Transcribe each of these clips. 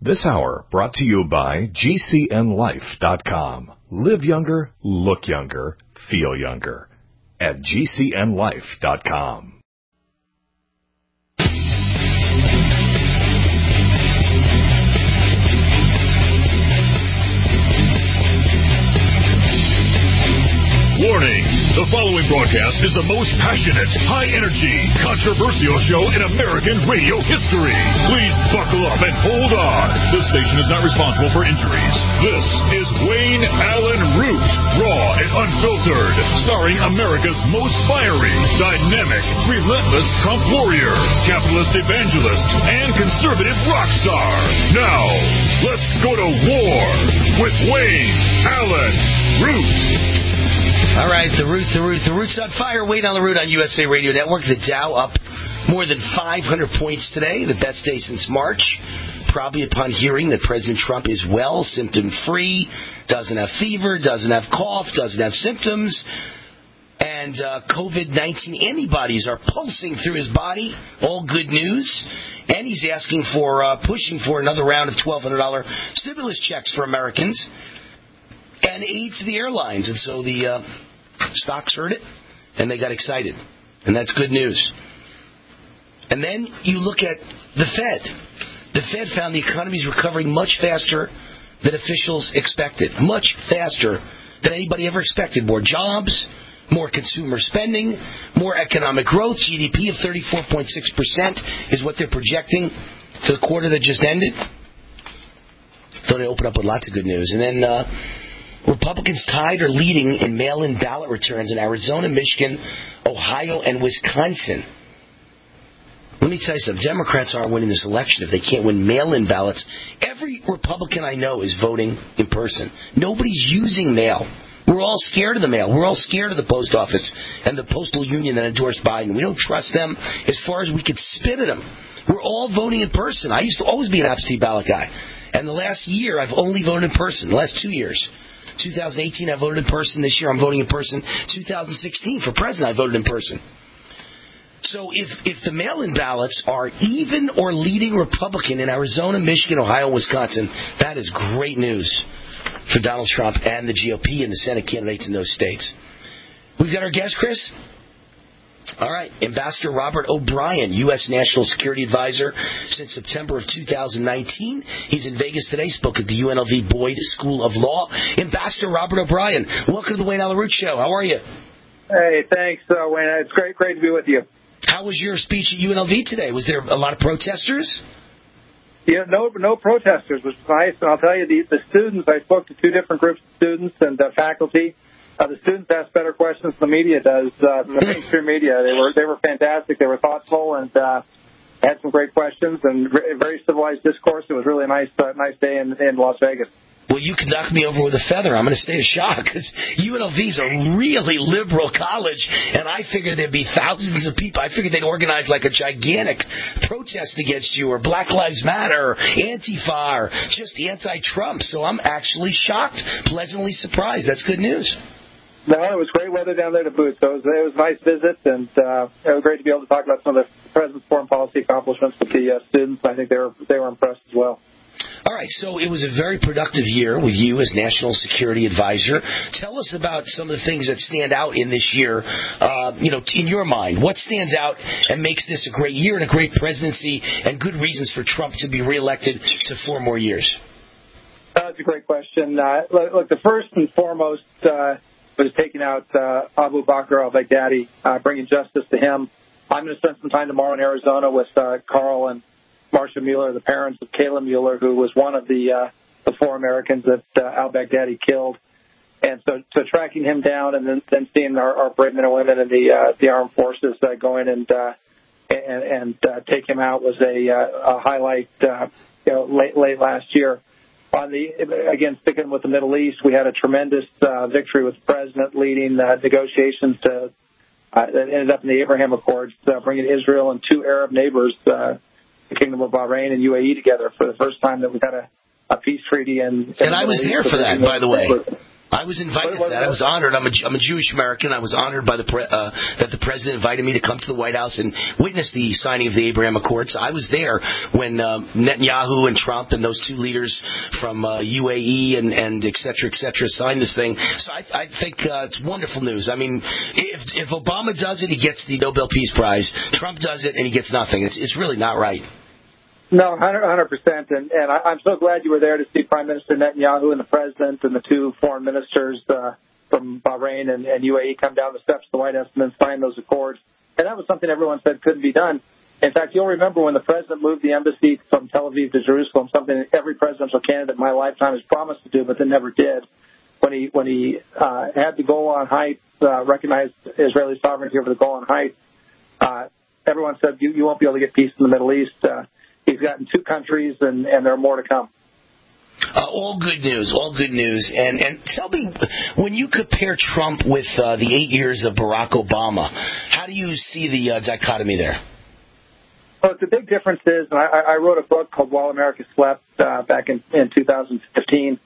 This hour brought to you by GCNLife.com. Live younger, look younger, feel younger at GCNLife.com. Warning, the following broadcast is the most passionate, high-energy, controversial show in American radio history. Please buckle up and hold on. This station is not responsible for injuries. This is Wayne Allen Root, raw and unfiltered, starring America's most fiery, dynamic, relentless Trump warrior, capitalist evangelist, and conservative rock star. Now, let's go to war with Wayne Allen Root. All right, the Root's on fire. Wait on the Root on USA Radio Network. The Dow up more than 500 points today, the best day since March. Probably upon hearing that President Trump is well, symptom-free, doesn't have fever, doesn't have cough, doesn't have symptoms, and COVID-19 antibodies are pulsing through his body. All good news. And he's asking for, pushing for another round of $1,200 stimulus checks for Americans and aid to the airlines. And so the stocks heard it, and they got excited. And that's good news. And then you look at the Fed. The Fed found the economy is recovering much faster than officials expected. Much faster than anybody ever expected. More jobs, more consumer spending, more economic growth. GDP of 34.6% is what they're projecting for the quarter that just ended. Thought I'd open up with lots of good news. And then Republicans tied or leading in mail-in ballot returns in Arizona, Michigan, Ohio, and Wisconsin. Let me tell you something. Democrats aren't winning this election if they can't win mail-in ballots. Every Republican I know is voting in person. Nobody's using mail. We're all scared of the mail. We're all scared of the post office and the postal union that endorsed Biden. We don't trust them as far as we could spit at them. We're all voting in person. I used to always be an absentee ballot guy. And the last year, I've only voted in person. The last 2 years. 2018, I voted in person. This year, I'm voting in person. 2016, for president, I voted in person. So if the mail-in ballots are even or leading Republican in Arizona, Michigan, Ohio, and Wisconsin, that is great news for Donald Trump and the GOP and the Senate candidates in those states. We've got our guest, Chris. All right, Ambassador Robert O'Brien, U.S. National Security Advisor since September of 2019. He's in Vegas today, spoke at the UNLV Boyd School of Law. Ambassador Robert O'Brien, welcome to the Wayne Allen Root Show. How are you? Hey, thanks, Wayne. It's great to be with you. How was your speech at UNLV today? Was there a lot of protesters? Yeah, no protesters, which was nice. And I'll tell you, the students, I spoke to two different groups of students and faculty. The students asked better questions than the media does. The mainstream media, they were fantastic. They were thoughtful and had some great questions and very civilized discourse. It was really a nice day in Las Vegas. Well, you can knock me over with a feather. I'm going to stay in shock because UNLV's a really liberal college, and I figured there'd be thousands of people. I figured they'd organize like a gigantic protest against you, or Black Lives Matter, or Antifa, or just anti-Trump. So I'm actually shocked, pleasantly surprised. That's good news. No, it was great weather down there to boot. So it was a nice visit, and it was great to be able to talk about some of the president's foreign policy accomplishments with the students. I think they were impressed as well. All right, so it was a very productive year with you as National Security Advisor. Tell us about some of the things that stand out in this year, in your mind. What stands out and makes this a great year and a great presidency and good reasons for Trump to be reelected to 4 more years? That's a great question. Look, the first and foremost was taking out Abu Bakr al-Baghdadi, bringing justice to him. I'm going to spend some time tomorrow in Arizona with Carl and Marcia Mueller, the parents of Kayla Mueller, who was one of the 4 Americans that al-Baghdadi killed. And so tracking him down and then seeing our brave men and women in the armed forces go in and take him out was a highlight late last year. Again, sticking with the Middle East, we had a tremendous victory with the president leading negotiations that ended up in the Abraham Accords, bringing Israel and 2 Arab neighbors, the Kingdom of Bahrain and UAE, together for the first time that we've had a peace treaty. And I was there for that, by the way. I was invited to that. I was honored. I'm a Jewish American. I was honored by that the president invited me to come to the White House and witness the signing of the Abraham Accords. I was there when Netanyahu and Trump and those two leaders from UAE and et cetera, signed this thing. So I think it's wonderful news. I mean, if Obama does it, he gets the Nobel Peace Prize. Trump does it, and he gets nothing. It's really not right. No, 100%. And I'm so glad you were there to see Prime Minister Netanyahu and the President and the two foreign ministers from Bahrain and UAE come down the steps of the White House and then sign those accords. And that was something everyone said couldn't be done. In fact, you'll remember when the President moved the embassy from Tel Aviv to Jerusalem, something that every presidential candidate in my lifetime has promised to do but then never did. When he had the Golan Heights, recognized Israeli sovereignty over the Golan Heights, everyone said, you won't be able to get peace in the Middle East. He's gotten two countries, and there are more to come. All good news, And tell me, when you compare Trump with the 8 years of Barack Obama, how do you see the dichotomy there? Well, the big difference is, and I wrote a book called While America Slept back in 2015.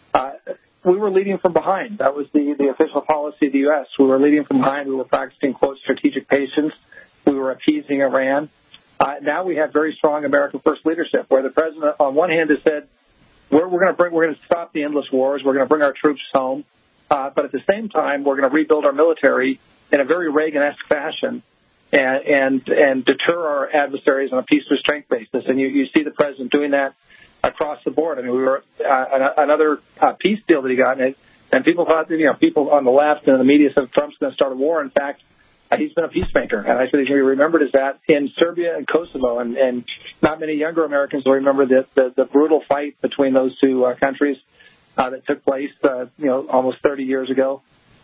We were leading from behind. That was the official policy of the U.S. We were leading from behind. We were practicing, quote, strategic patience. We were appeasing Iran. Now we have very strong America First leadership, where the president, on one hand, has said we're going to stop the endless wars, we're going to bring our troops home, but at the same time, we're going to rebuild our military in a very Reagan-esque fashion and deter our adversaries on a peace restraint basis. And you see the president doing that across the board. I mean, we were another peace deal that he got, and people thought that people on the left and the media said Trump's going to start a war. In fact, he's been a peacemaker, and I think he's going to be remembered as that in Serbia and Kosovo, and not many younger Americans will remember the brutal fight between those two countries that took place, almost 30 years ago.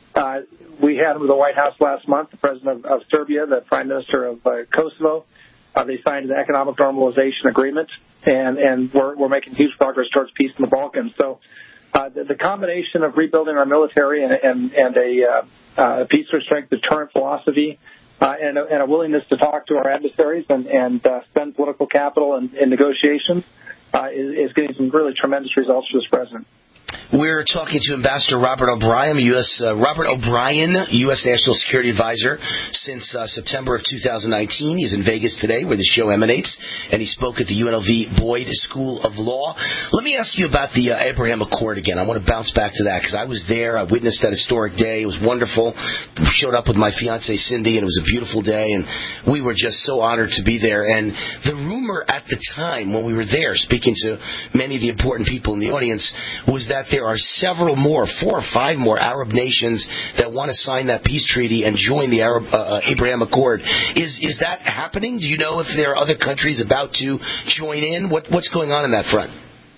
We had him at the White House last month, the president of Serbia, the prime minister of Kosovo. They signed an economic normalization agreement, and we're making huge progress towards peace in the Balkans. So the combination of rebuilding our military and a peace restraint deterrent philosophy and a willingness to talk to our adversaries and spend political capital in negotiations is getting some really tremendous results for this president. We're talking to Ambassador Robert O'Brien, U.S. National Security Advisor since September of 2019. He's in Vegas today, where the show emanates, and he spoke at the UNLV Boyd School of Law. Let me ask you about the Abraham Accord again. I want to bounce back to that because I was there. I witnessed that historic day. It was wonderful. I showed up with my fiancée Cindy, and it was a beautiful day, and we were just so honored to be there. And the rumor at the time when we were there, speaking to many of the important people in the audience, was that there are several more, 4 or 5 more Arab nations that want to sign that peace treaty and join the Abraham Accord. Is that happening? Do you know if there are other countries about to join in? What's going on that front?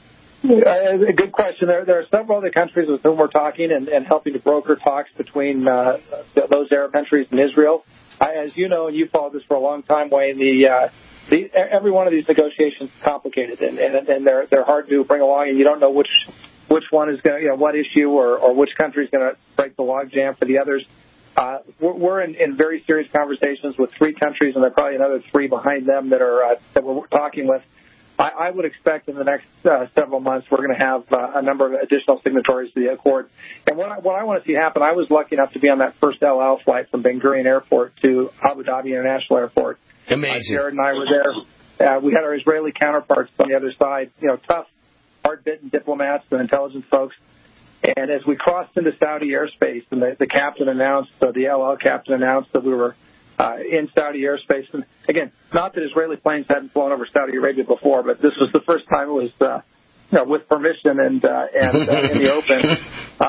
A good question. There are several other countries with whom we're talking and helping to broker talks between those Arab countries and Israel. As you know, and you followed this for a long time, Wayne, every one of these negotiations is complicated and they're hard to bring along, and you don't know which one is going to, what issue or which country is going to break the logjam for the others. We're in very serious conversations with 3 countries, and there are probably another 3 behind them that we're talking with. I would expect in the next several months we're going to have a number of additional signatories to the accord. And what I want to see happen, I was lucky enough to be on that first El Al flight from Ben Gurion Airport to Abu Dhabi International Airport. Amazing. Jared and I were there. We had our Israeli counterparts on the other side, tough, hard-bitten diplomats and intelligence folks. And as we crossed into Saudi airspace, and the captain announced, the El Al captain announced that we were in Saudi airspace. And again, not that Israeli planes hadn't flown over Saudi Arabia before, but this was the first time it was, with permission and in the open.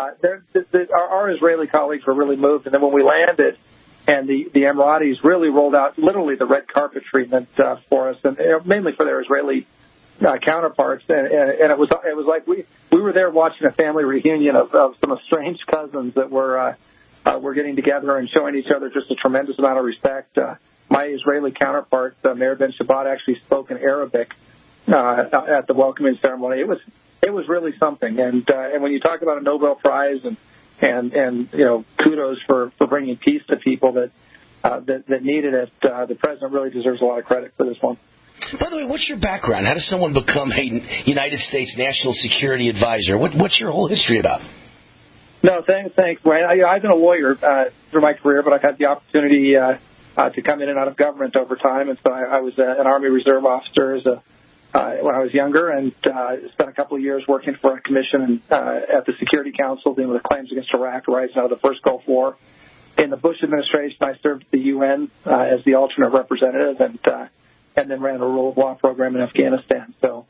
Our Israeli colleagues were really moved. And then when we landed, and the Emiratis really rolled out literally the red carpet treatment for us, and mainly for their Israeli counterparts, and it was like we were there watching a family reunion of some estranged cousins that were getting together and showing each other just a tremendous amount of respect. My Israeli counterpart, Meir Ben Shabbat, actually spoke in Arabic at the welcoming ceremony. It was really something, and when you talk about a Nobel Prize and kudos for bringing peace to people that needed it, the president really deserves a lot of credit for this one. By the way, what's your background? How does someone become a United States National Security Advisor? What's your whole history about? No, thanks, Wayne. I've been a lawyer through my career, but I've had the opportunity to come in and out of government over time, and so I was an Army Reserve officer when I was younger, and spent a couple of years working for a commission at the Security Council dealing with claims against Iraq arising out of the first Gulf War. In the Bush administration, I served at the UN as the alternate representative, and then ran the rule of law program in Afghanistan. So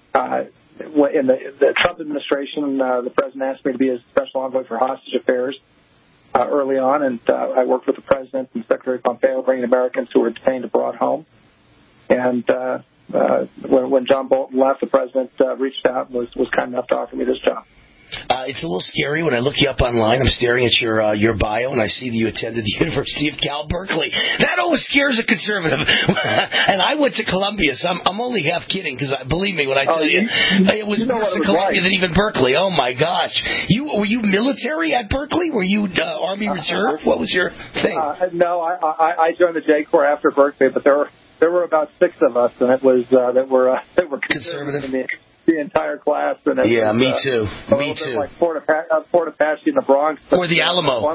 in the Trump administration, the president asked me to be his special envoy for hostage affairs early on, and I worked with the president and Secretary Pompeo bringing Americans who were detained abroad home. And when John Bolton left, the president reached out and was kind enough to offer me this job. It's a little scary when I look you up online. I'm staring at your bio, and I see that you attended the University of Cal Berkeley. That always scares a conservative. And I went to Columbia, so I'm only half kidding, because believe me when I tell you, it was worse in Columbia than even Berkeley. Oh, my gosh. Were you military at Berkeley? Were you Army Reserve? What was your thing? No, I joined the J Corps after Berkeley, but there were about 6 of us, and it was that were conservative. The entire class. And yeah, me too. Me too. Like Fort Apache in the Bronx. Or the Alamo.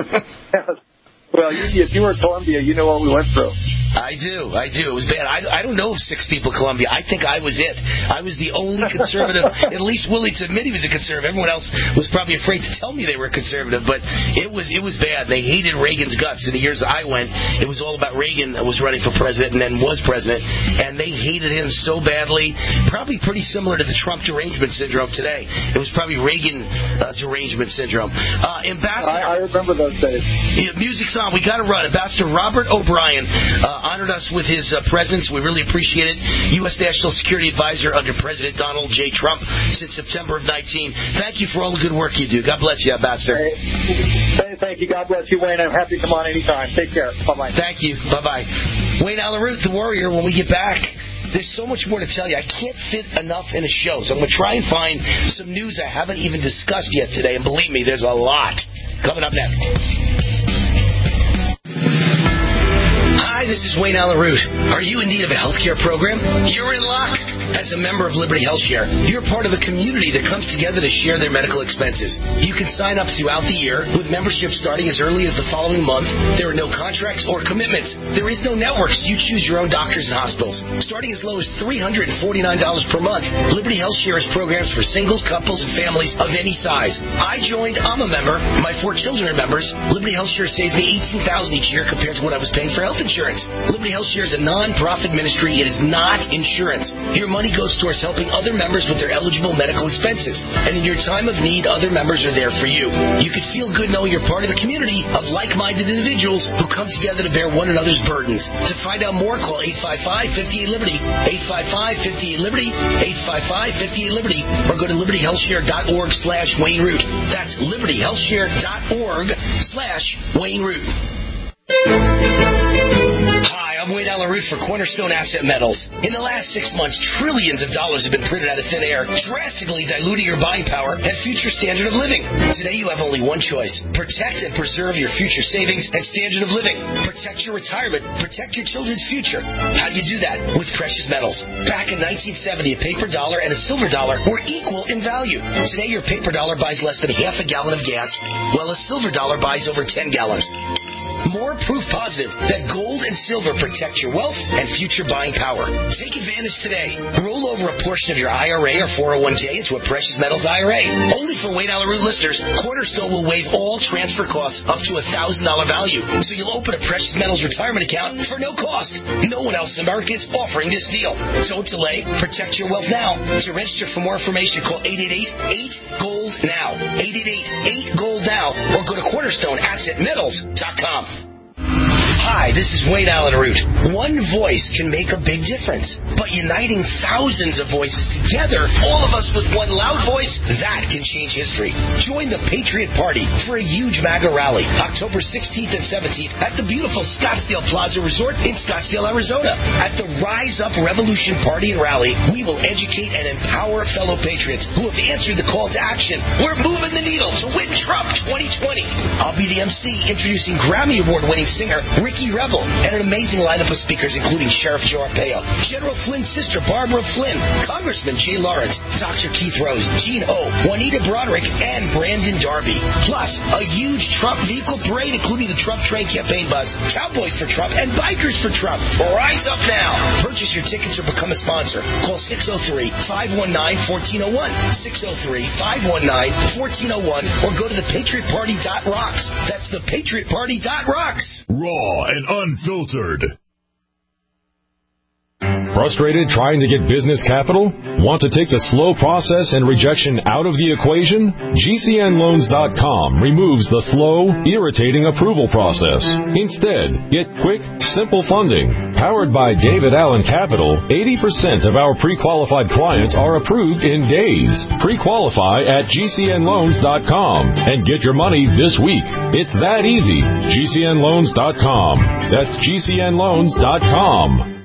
Well, if you were at Columbia, you know what we went through. I do. It was bad. I don't know of 6 people at Columbia. I think I was it. I was the only conservative, at least willing to admit he was a conservative. Everyone else was probably afraid to tell me they were conservative, but it was bad. They hated Reagan's guts. In the years I went, it was all about Reagan that was running for president and then was president, and they hated him so badly, probably pretty similar to the Trump derangement syndrome today. It was probably Reagan derangement syndrome. Ambassador, I remember those days. Music's on. We got to run. Ambassador Robert O'Brien honored us with his presence. We really appreciate it. U.S. National Security Advisor under President Donald J. Trump since September of 19. Thank you for all the good work you do. God bless you, Ambassador. Thank you. God bless you, Wayne. I'm happy to come on anytime. Take care. Bye-bye. Thank you. Bye-bye. Wayne Allyn Root, the Warrior. When we get back, there's so much more to tell you. I can't fit enough in a show, so I'm going to try and find some news I haven't even discussed yet today. And believe me, there's a lot coming up next. Hi, this is Wayne Allyn Root. Are you in need of a healthcare program? You're in luck. As a member of Liberty HealthShare, you're part of a community that comes together to share their medical expenses. You can sign up throughout the year with membership starting as early as the following month. There are no contracts or commitments. There is no network, so you choose your own doctors and hospitals. Starting as low as $349 per month, Liberty HealthShare has programs for singles, couples, and families of any size. I joined. I'm a member. My 4 children are members. Liberty HealthShare saves me $18,000 each year compared to what I was paying for health insurance. Liberty HealthShare is a non-profit ministry. It is not insurance. Your money goes towards helping other members with their eligible medical expenses. And in your time of need, other members are there for you. You can feel good knowing you're part of the community of like-minded individuals who come together to bear one another's burdens. To find out more, call 855-58-LIBERTY, 855-58-LIBERTY, 855-58-LIBERTY, or go to libertyhealthshare.org/Wayne Root. That's libertyhealthshare.org/Wayne Root. I'm Wayne Allyn Root for Cornerstone Asset Metals. In the last 6 months, trillions of dollars have been printed out of thin air, drastically diluting your buying power and future standard of living. Today, you have only one choice. Protect and preserve your future savings and standard of living. Protect your retirement. Protect your children's future. How do you do that? With precious metals. Back in 1970, a paper dollar and a silver dollar were equal in value. Today, your paper dollar buys less than half a gallon of gas, while a silver dollar buys over 10 gallons. More proof positive that gold and silver protect your wealth and future buying power. Take advantage today. Roll over a portion of your IRA or 401k into a precious metals IRA. Only for Wayne Allyn Root listeners, Cornerstone will waive all transfer costs up to $1,000 value. So you'll open a precious metals retirement account for no cost. No one else in America is offering this deal. Don't delay. Protect your wealth now. To register for more information, call 888-8-GOLD-NOW. 888-8-GOLD-NOW. Or go to CornerstoneAssetMetals.com. Hi, this is Wayne Allyn Root. One voice can make a big difference, but uniting thousands of voices together, all of us with one loud voice, that can change history. Join the Patriot Party for a huge MAGA rally, October 16th and 17th at the beautiful Scottsdale Plaza Resort in Scottsdale, Arizona. At the Rise Up Revolution Party and Rally, we will educate and empower fellow patriots who have answered the call to action. We're moving the needle to win Trump 2020. I'll be the MC introducing Grammy Award-winning singer Ricky Ricky Revel, and an amazing lineup of speakers including Sheriff Joe Arpaio, General Flynn's sister Barbara Flynn, Congressman Jay Lawrence, Dr. Keith Rose, Gene Ho, Juanita Broderick, and Brandon Darby. Plus, a huge Trump vehicle parade including the Trump Train campaign bus, Cowboys for Trump, and Bikers for Trump. Rise up now. Purchase your tickets or become a sponsor. Call 603-519-1401, 603-519-1401, or go to thepatriotparty.rocks. That's thepatriotparty.rocks. Raw and unfiltered. Frustrated trying to get business capital? Want to take the slow process and rejection out of the equation? GCNLoans.com removes the slow, irritating approval process. Instead, get quick, simple funding. Powered by David Allen Capital, 80% of our pre-qualified clients are approved in days. Pre-qualify at GCNLoans.com and get your money this week. It's that easy. GCNLoans.com. That's GCNLoans.com.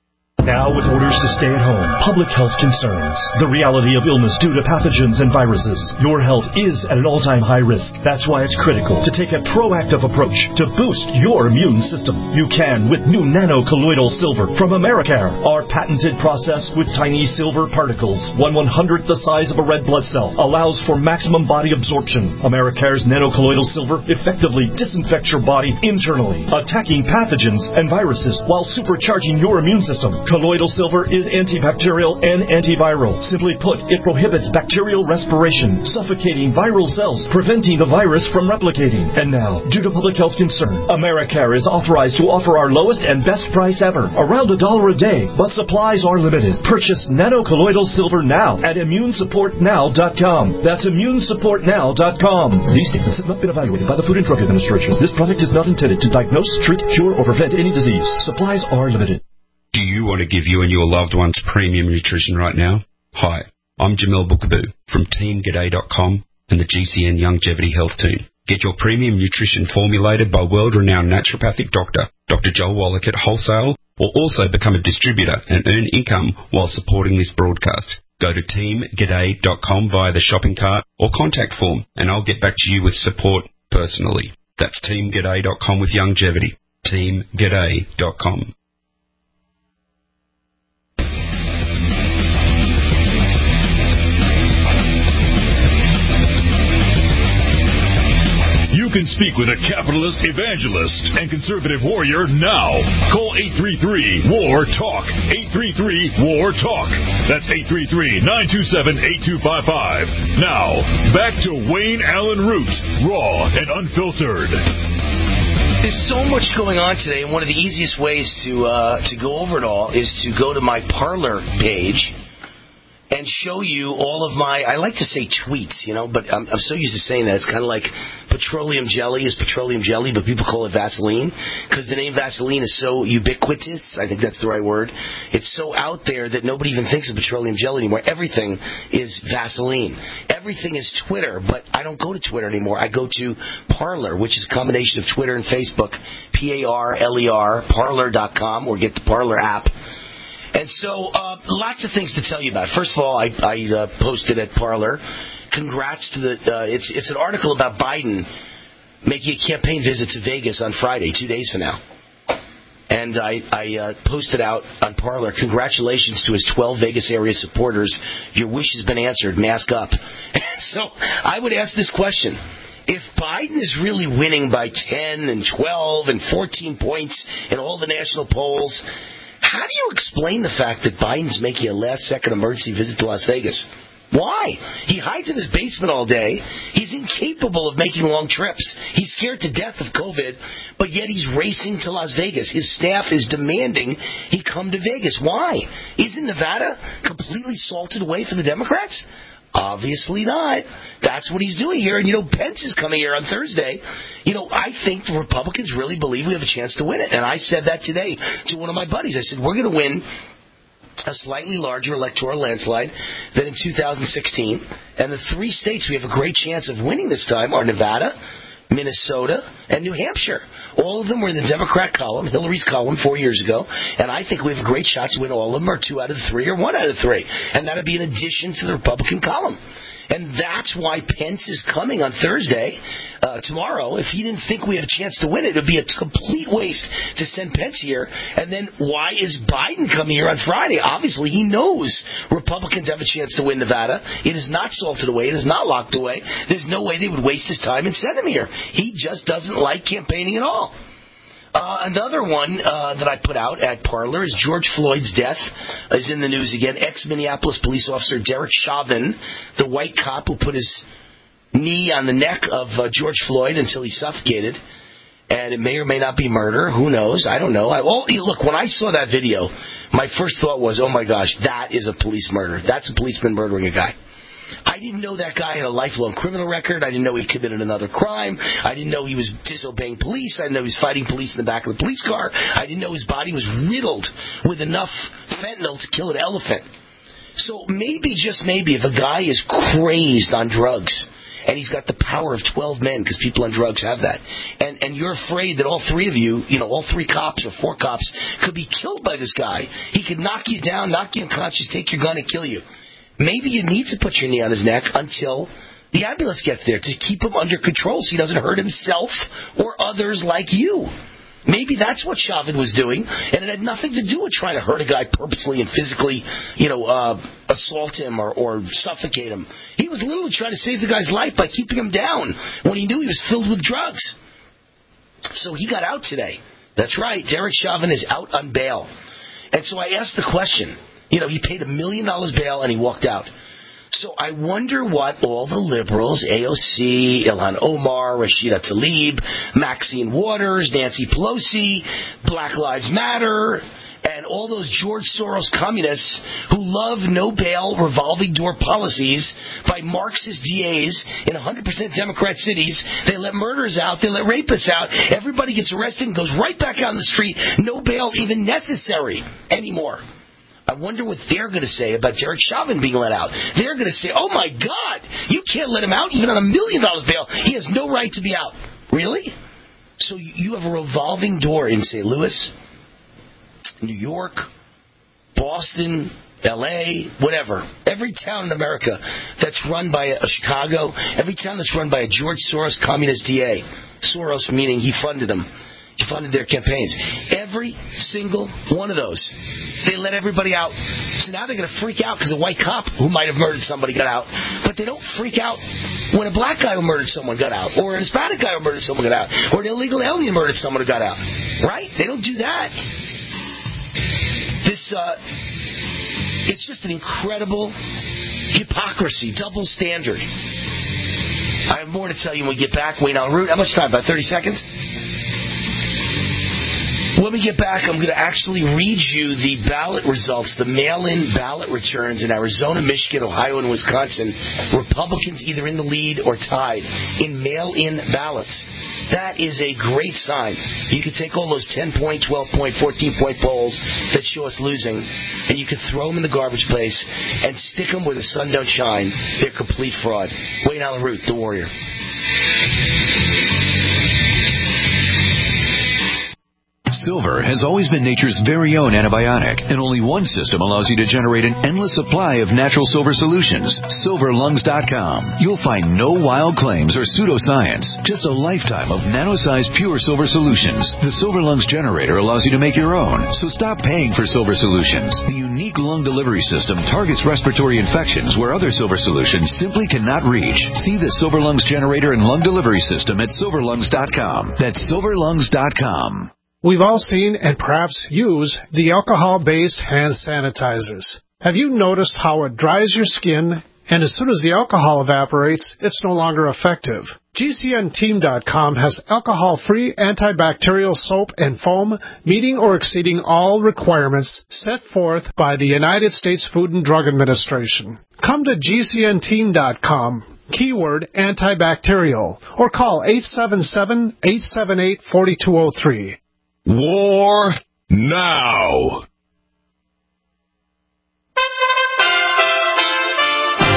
Now with orders to stay at home, public health concerns, the reality of illness due to pathogens and viruses, your health is at an all-time high risk. That's why it's critical to take a proactive approach to boost your immune system. You can with new nano-colloidal silver from Americare. Our patented process with tiny silver particles, 1/100th the size of a red blood cell, allows for maximum body absorption. Americare's nano-colloidal silver effectively disinfects your body internally, attacking pathogens and viruses while supercharging your immune system. Colloidal silver is antibacterial and antiviral. Simply put, it prohibits bacterial respiration, suffocating viral cells, preventing the virus from replicating. And now, due to public health concern, Americare is authorized to offer our lowest and best price ever, around $1 a day, but supplies are limited. Purchase nano-colloidal silver now at ImmuneSupportNow.com. That's ImmuneSupportNow.com. These statements have not been evaluated by the Food and Drug Administration. This product is not intended to diagnose, treat, cure, or prevent any disease. Supplies are limited. Do you want to give you and your loved ones premium nutrition right now? Hi, I'm Jamel Bookaboo from TeamGaday.com and the GCN Longevity Health Team. Get your premium nutrition formulated by world-renowned naturopathic doctor, Dr. Joel Wallach at Wholesale, or also become a distributor and earn income while supporting this broadcast. Go to TeamGaday.com via the shopping cart or contact form, and I'll get back to you with support personally. That's TeamGaday.com with longevity. TeamGaday.com. You can speak with a capitalist evangelist and conservative warrior now. Call 833-WAR-TALK. 833-WAR-TALK. That's 833-927-8255. Now, back to Wayne Allen Root, raw and unfiltered. There's so much going on today, and one of the easiest ways to go over it all is to go to my Parler page and show you all of my, I like to say tweets, but I'm so used to saying that. It's kind of like petroleum jelly is petroleum jelly, but people call it Vaseline because the name Vaseline is so ubiquitous. I think that's the right word. It's so out there that nobody even thinks of petroleum jelly anymore. Everything is Vaseline. Everything is Twitter, but I don't go to Twitter anymore. I go to Parler, which is a combination of Twitter and Facebook, Parler, Parler.com, or get the Parler app. And so, lots of things to tell you about. First of all, I posted at Parler. Congrats to it's an article about Biden making a campaign visit to Vegas on Friday, 2 days from now. And I posted out on Parler, congratulations to his 12 Vegas area supporters. Your wish has been answered. Mask up. So I would ask this question. If Biden is really winning by 10 and 12 and 14 points in all the national polls, how do you explain the fact that Biden's making a last-second emergency visit to Las Vegas? Why? He hides in his basement all day. He's incapable of making long trips. He's scared to death of COVID, but yet he's racing to Las Vegas. His staff is demanding he come to Vegas. Why? Isn't Nevada completely salted away for the Democrats? Obviously not. That's what he's doing here. And, Pence is coming here on Thursday. I think the Republicans really believe we have a chance to win it. And I said that today to one of my buddies. I said, we're going to win a slightly larger electoral landslide than in 2016. And the three states we have a great chance of winning this time are Nevada, Minnesota, and New Hampshire. All of them were in the Democrat column, Hillary's column 4 years ago, and I think we have a great shot to win all of them, or 2 out of 3, or 1 out of 3. And that would be in addition to the Republican column. And that's why Pence is coming on Thursday, tomorrow. If he didn't think we had a chance to win it, it would be a complete waste to send Pence here. And then why is Biden coming here on Friday? Obviously, he knows Republicans have a chance to win Nevada. It is not salted away. It is not locked away. There's no way they would waste his time and send him here. He just doesn't like campaigning at all. Another one that I put out at Parler is George Floyd's death is in the news again. Ex-Minneapolis police officer Derek Chauvin, the white cop who put his knee on the neck of George Floyd until he suffocated. And it may or may not be murder. Who knows? I don't know. Look, when I saw that video, my first thought was, oh, my gosh, that is a police murder. That's a policeman murdering a guy. I didn't know that guy had a lifelong criminal record. I didn't know he committed another crime. I didn't know he was disobeying police. I didn't know he was fighting police in the back of the police car. I didn't know his body was riddled with enough fentanyl to kill an elephant. So maybe, just maybe, if a guy is crazed on drugs and he's got the power of 12 men, because people on drugs have that, and you're afraid that all three of you, all three cops or four cops could be killed by this guy. He could knock you down, knock you unconscious, take your gun and kill you. Maybe you need to put your knee on his neck until the ambulance gets there to keep him under control so he doesn't hurt himself or others like you. Maybe that's what Chauvin was doing, and it had nothing to do with trying to hurt a guy purposely and physically, assault him or suffocate him. He was literally trying to save the guy's life by keeping him down when he knew he was filled with drugs. So he got out today. That's right. Derek Chauvin is out on bail. And so I asked the question. He paid $1 million bail and he walked out. So I wonder what all the liberals, AOC, Ilhan Omar, Rashida Tlaib, Maxine Waters, Nancy Pelosi, Black Lives Matter, and all those George Soros communists who love no-bail revolving door policies by Marxist DAs in 100% Democrat cities. They let murderers out. They let rapists out. Everybody gets arrested and goes right back out on the street. No bail even necessary anymore. I wonder what they're going to say about Derek Chauvin being let out. They're going to say, oh, my God, you can't let him out even on $1 million bail. He has no right to be out. Really? So you have a revolving door in St. Louis, New York, Boston, L.A., whatever. Every town in America that's run by a Chicago, every town that's run by a George Soros communist DA. Soros meaning he funded them. He funded their campaigns. Every single one of those. They let everybody out. So now they're going to freak out because a white cop who might have murdered somebody got out. But they don't freak out when a black guy who murdered someone got out. Or a Hispanic guy who murdered someone got out. Or an illegal alien murdered someone who got out. Right? They don't do that. It's just an incredible hypocrisy, double standard. I have more to tell you when we get back. Wayne en route. How much time? About 30 seconds? When we get back, I'm going to actually read you the ballot results, the mail-in ballot returns in Arizona, Michigan, Ohio, and Wisconsin. Republicans either in the lead or tied in mail-in ballots. That is a great sign. You can take all those 10-point, 12-point, 14-point polls that show us losing, and you can throw them in the garbage place and stick them where the sun don't shine. They're complete fraud. Wayne en route, the Warrior. Silver has always been nature's very own antibiotic, and only one system allows you to generate an endless supply of natural silver solutions. SilverLungs.com. You'll find no wild claims or pseudoscience, just a lifetime of nano-sized pure silver solutions. The Silver Lungs generator allows you to make your own, so stop paying for silver solutions. The unique lung delivery system targets respiratory infections where other silver solutions simply cannot reach. See the Silver Lungs generator and lung delivery system at SilverLungs.com. That's SilverLungs.com. We've all seen and perhaps use the alcohol-based hand sanitizers. Have you noticed how it dries your skin, and as soon as the alcohol evaporates, it's no longer effective? GCNteam.com has alcohol-free antibacterial soap and foam meeting or exceeding all requirements set forth by the United States Food and Drug Administration. Come to GCNteam.com. Keyword antibacterial, or call 877-878-4203. War now.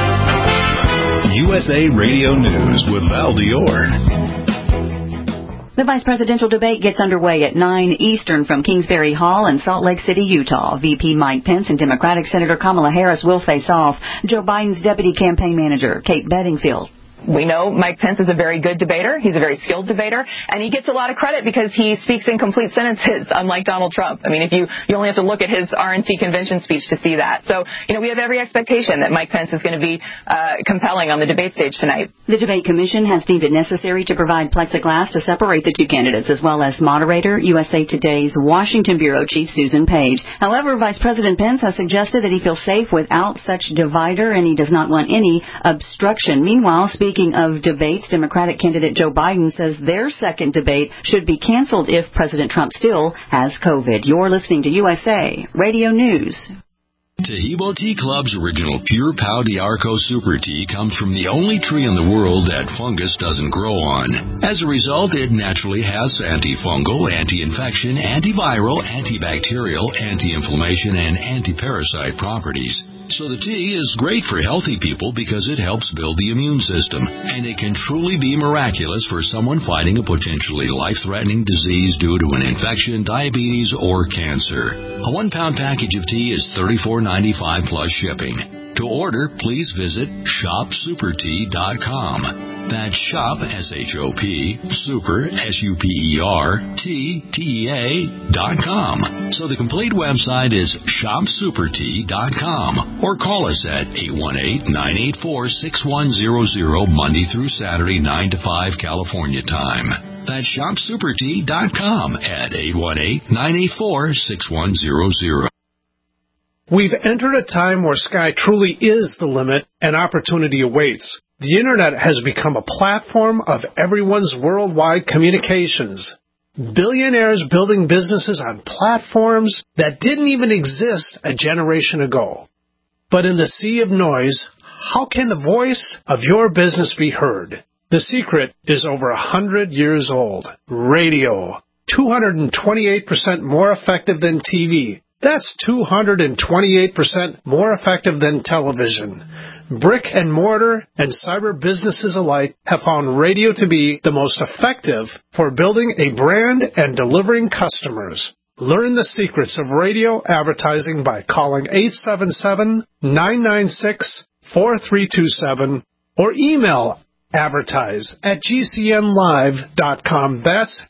USA Radio News with Val Dior. The vice presidential debate gets underway at 9 Eastern from Kingsbury Hall in Salt Lake City, Utah. VP Mike Pence and Democratic Senator Kamala Harris will face off. Joe Biden's deputy campaign manager, Kate Bedingfield. We know Mike Pence is a very good debater. He's a very skilled debater, and he gets a lot of credit because he speaks in complete sentences, unlike Donald Trump. I mean, if you only have to look at his RNC convention speech to see that. So, we have every expectation that Mike Pence is going to be compelling on the debate stage tonight. The Debate Commission has deemed it necessary to provide plexiglass to separate the two candidates, as well as moderator USA Today's Washington bureau chief Susan Page. However, Vice President Pence has suggested that he feels safe without such divider, and he does not want any obstruction. Meanwhile, speaking of debates, Democratic candidate Joe Biden says their second debate should be canceled if President Trump still has COVID. You're listening to USA Radio News. Tahibo Tea Club's original Pure Pau d'Arco Super Tea comes from the only tree in the world that fungus doesn't grow on. As a result, it naturally has antifungal, anti-infection, antiviral, antibacterial, anti-inflammation, and anti-parasite properties. So the tea is great for healthy people because it helps build the immune system, and it can truly be miraculous for someone fighting a potentially life-threatening disease due to an infection, diabetes, or cancer. A 1-pound package of tea is $34.95 plus shipping. To order, please visit shopsupertea.com. That's shop, S-H-O-P, super, super.com. So the complete website is shopsupertea.com, or call us at 818-984-6100 Monday through Saturday, 9 to 5 California time. That's shopsupertea.com at 818-984-6100. We've entered a time where sky truly is the limit and opportunity awaits. The Internet has become a platform of everyone's worldwide communications. Billionaires building businesses on platforms that didn't even exist a generation ago. But in the sea of noise, how can the voice of your business be heard? The secret is over 100 years old. Radio. 228% more effective than TV. That's 228% more effective than television. Brick and mortar and cyber businesses alike have found radio to be the most effective for building a brand and delivering customers. Learn the secrets of radio advertising by calling 877-996-4327 or email advertise@gcnlive.com. That's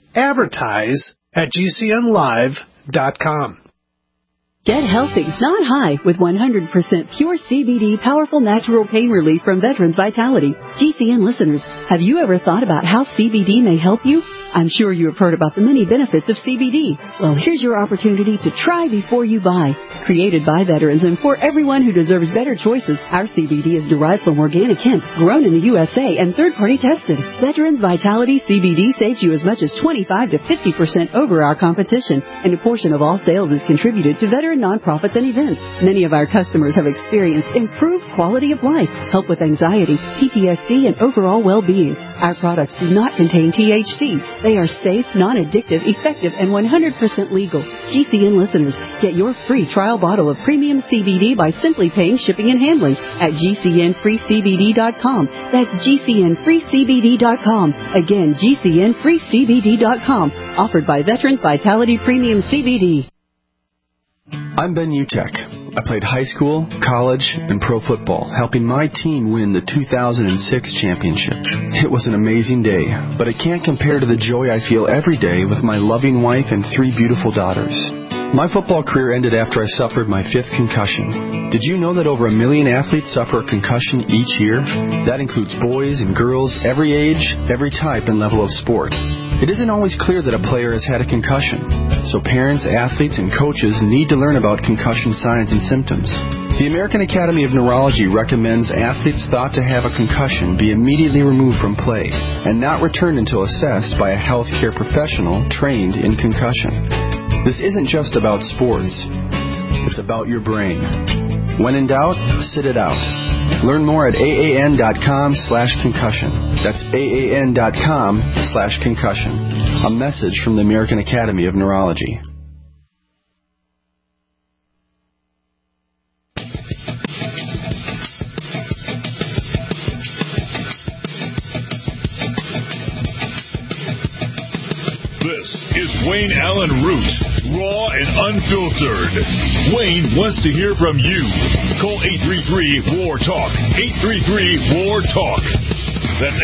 advertise@gcnlive.com. Get healthy, not high, with 100% pure CBD powerful natural pain relief from Veterans Vitality. GCN listeners, have you ever thought about how CBD may help you? I'm sure you have heard about the many benefits of CBD. Well, here's your opportunity to try before you buy. Created by veterans and for everyone who deserves better choices, our CBD is derived from organic hemp, grown in the USA, and third-party tested. Veterans Vitality CBD saves you as much as 25 to 50% over our competition, and a portion of all sales is contributed to veteran nonprofits and events. Many of our customers have experienced improved quality of life, help with anxiety, PTSD, and overall well-being. Our products do not contain THC. They are safe, non-addictive, effective, and 100% legal. GCN listeners, get your free trial bottle of premium CBD by simply paying shipping and handling at GCNFreeCBD.com. That's GCNFreeCBD.com. Again, GCNFreeCBD.com. Offered by Veterans Vitality Premium CBD. I'm Ben Utek. I played high school, college, and pro football, helping my team win the 2006 championship. It was an amazing day, but it can't compare to the joy I feel every day with my loving wife and 3 beautiful daughters. My football career ended after I suffered my 5th concussion. Did you know that over 1 million athletes suffer a concussion each year? That includes boys and girls, every age, every type and level of sport. It isn't always clear that a player has had a concussion, so parents, athletes, and coaches need to learn about concussion signs and symptoms. The American Academy of Neurology recommends athletes thought to have a concussion be immediately removed from play and not returned until assessed by a healthcare professional trained in concussion. This isn't just about sports. It's about your brain. When in doubt, sit it out. Learn more at AAN.com/concussion. That's AAN.com/concussion. A message from the American Academy of Neurology. Wayne Allen Root, raw and unfiltered. Wayne wants to hear from you. Call 833-WAR-TALK. 833-WAR-TALK. That's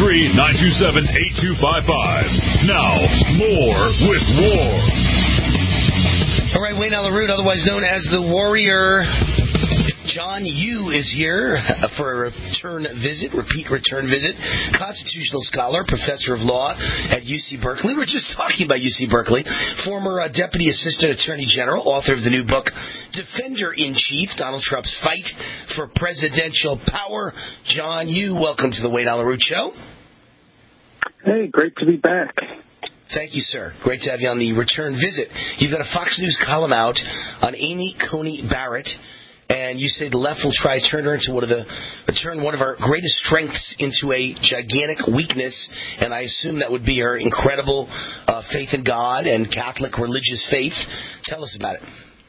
833-927-8255. Now, more with War. All right, Wayne Allen Root, otherwise known as the Warrior. John Yoo is here for a repeat return visit. Constitutional scholar, professor of law at UC Berkeley. We were just talking about UC Berkeley. Former Deputy Assistant Attorney General, author of the new book, Defender-in-Chief, Donald Trump's Fight for Presidential Power. John Yoo, welcome to the Wayne Allen Root Show. Hey, great to be back. Thank you, sir. Great to have you on the return visit. You've got a Fox News column out on Amy Coney Barrett. And you say the left will try to turn her into turn one of our greatest strengths into a gigantic weakness. And I assume that would be her incredible faith in God and Catholic religious faith. Tell us about it.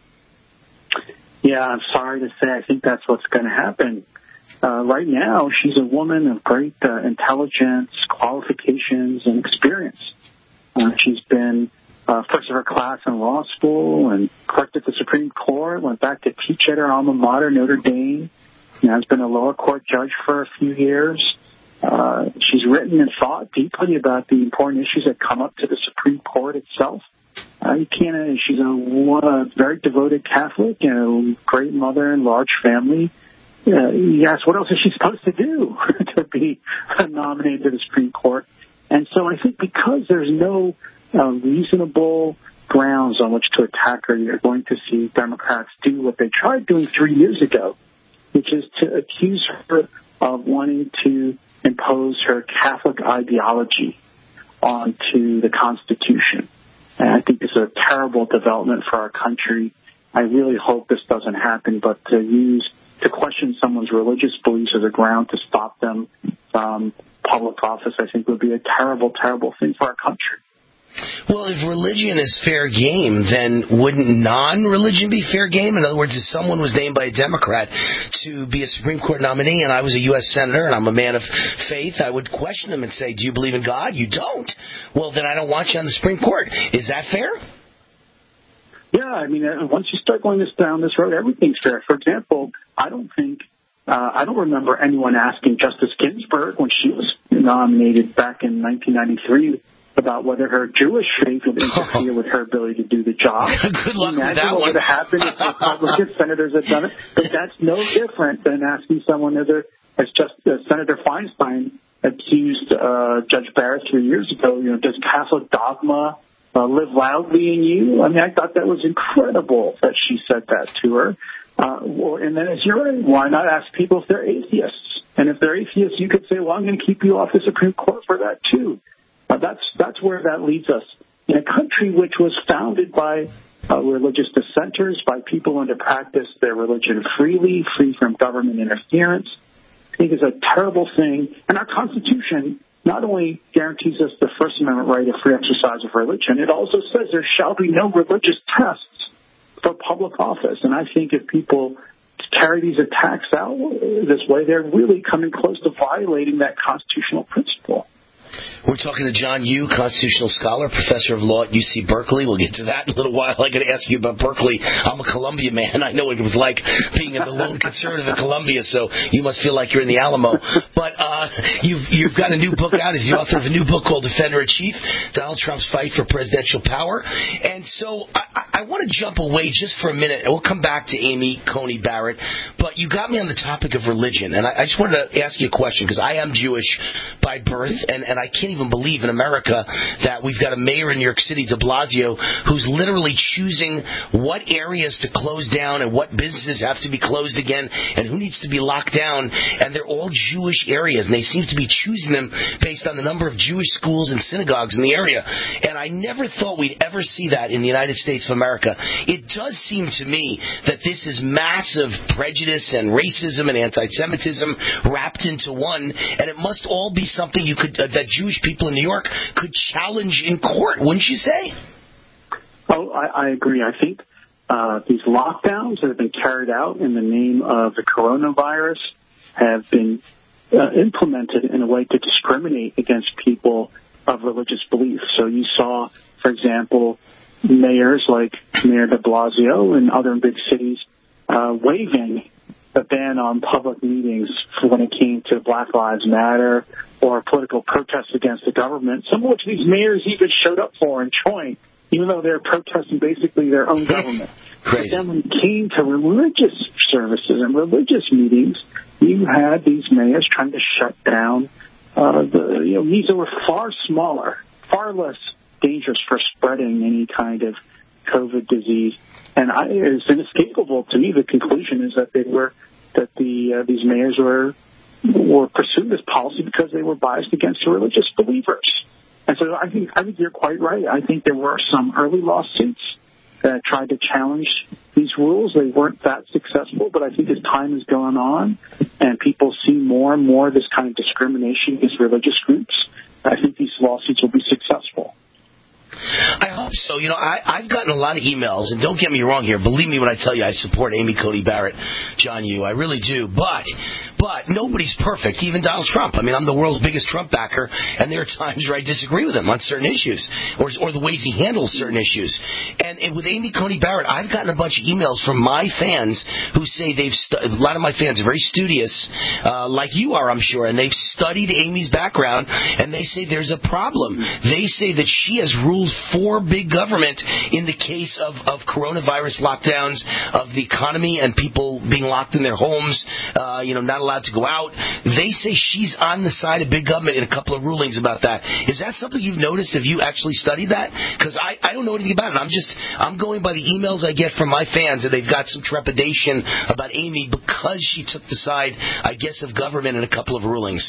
Yeah, I'm sorry to say I think that's what's going to happen. Right now, she's a woman of great intelligence, qualifications, and experience. She's been first of her class in law school and clerked at the Supreme Court, went back to teach at her alma mater, Notre Dame, and has been a lower court judge for a few years. She's written and thought deeply about the important issues that come up to the Supreme Court itself. She's a very devoted Catholic and a great mother and large family. Yes, what else is she supposed to do to be nominated to the Supreme Court? And so I think because there's no reasonable grounds on which to attack her, you're going to see Democrats do what they tried doing 3 years ago, which is to accuse her of wanting to impose her Catholic ideology onto the Constitution. And I think it's a terrible development for our country. I really hope this doesn't happen, but to question someone's religious beliefs as a ground to stop them from public office, I think would be a terrible, terrible thing for our country. Well, if religion is fair game, then wouldn't non-religion be fair game? In other words, if someone was named by a Democrat to be a Supreme Court nominee and I was a U.S. Senator and I'm a man of faith, I would question them and say, do you believe in God? You don't. Well, then I don't want you on the Supreme Court. Is that fair? Yeah, I mean, once you start going down this road, everything's fair. For example, I don't remember anyone asking Justice Ginsburg when she was nominated back in 1993 about whether her Jewish faith would interfere with her ability to do the job. Good luck with that one. What would have happened if Republican senators had done it? But that's no different than asking someone as Senator Feinstein accused Judge Barrett 3 years ago, does Catholic dogma live loudly in you? I mean, I thought that was incredible that she said that to her. And then as you're right, why not ask people if they're atheists? And if they're atheists, you could say, well, I'm going to keep you off the Supreme Court for that too. That's where that leads us. In a country which was founded by religious dissenters, by people who want to practice their religion freely, free from government interference, I think is a terrible thing. And our Constitution not only guarantees us the First Amendment right of free exercise of religion, it also says there shall be no religious tests for public office. And I think if people carry these attacks out this way, they're really coming close to violating that constitutional principle. We're talking to John Yoo, constitutional scholar, professor of law at UC Berkeley. We'll get to that in a little while. I got to ask you about Berkeley. I'm a Columbia man. I know what it was like being the lone conservative in Columbia, so you must feel like you're in the Alamo. But you've got a new book out. As the author of a new book called Defender-in-Chief, Donald Trump's Fight for Presidential Power. And so I want to jump away just for a minute, and we'll come back to Amy Coney Barrett. But you got me on the topic of religion, and I just wanted to ask you a question, because I am Jewish by birth, and I can't even believe in America that we've got a mayor in New York City, de Blasio, who's literally choosing what areas to close down and what businesses have to be closed again and who needs to be locked down. And they're all Jewish areas, and they seem to be choosing them based on the number of Jewish schools and synagogues in the area. And I never thought we'd ever see that in the United States of America. It does seem to me that this is massive prejudice and racism and anti-Semitism wrapped into one, and it must all be something you could that Jewish people in New York could challenge in court, wouldn't you say? Oh, I agree. I think these lockdowns that have been carried out in the name of the coronavirus have been implemented in a way to discriminate against people of religious belief. So you saw, for example, mayors like Mayor de Blasio and other big cities waiving the ban on public meetings when it came to Black Lives Matter or political protests against the government, some of which these mayors even showed up for and joined, even though they're protesting basically their own government. But then when it came to religious services and religious meetings, you had these mayors trying to shut down these that were far smaller, far less dangerous for spreading any kind of COVID disease. And it's inescapable to me. The conclusion is that these mayors were pursuing this policy because they were biased against religious believers. And so I think you're quite right. I think there were some early lawsuits that tried to challenge these rules. They weren't that successful, but I think as time has gone on and people see more and more this kind of discrimination against religious groups, I think these lawsuits will be successful. I hope so. I've gotten a lot of emails, and don't get me wrong here. Believe me when I tell you I support Amy Coney Barrett, John Yoo. I really do. But nobody's perfect, even Donald Trump. I mean, I'm the world's biggest Trump backer, and there are times where I disagree with him on certain issues or the ways he handles certain issues. And with Amy Coney Barrett, I've gotten a bunch of emails from my fans who say a lot of my fans are very studious, like you are, I'm sure, and they've studied Amy's background, and they say there's a problem. They say that she has ruled for big government in the case of coronavirus lockdowns, of the economy and people being locked in their homes, not allowed to go out. They say she's on the side of big government in a couple of rulings about that. Is that something you've noticed? Have you actually studied that? Because I don't know anything about it. I'm going by the emails I get from my fans, and they've got some trepidation about Amy because she took the side, I guess, of government in a couple of rulings.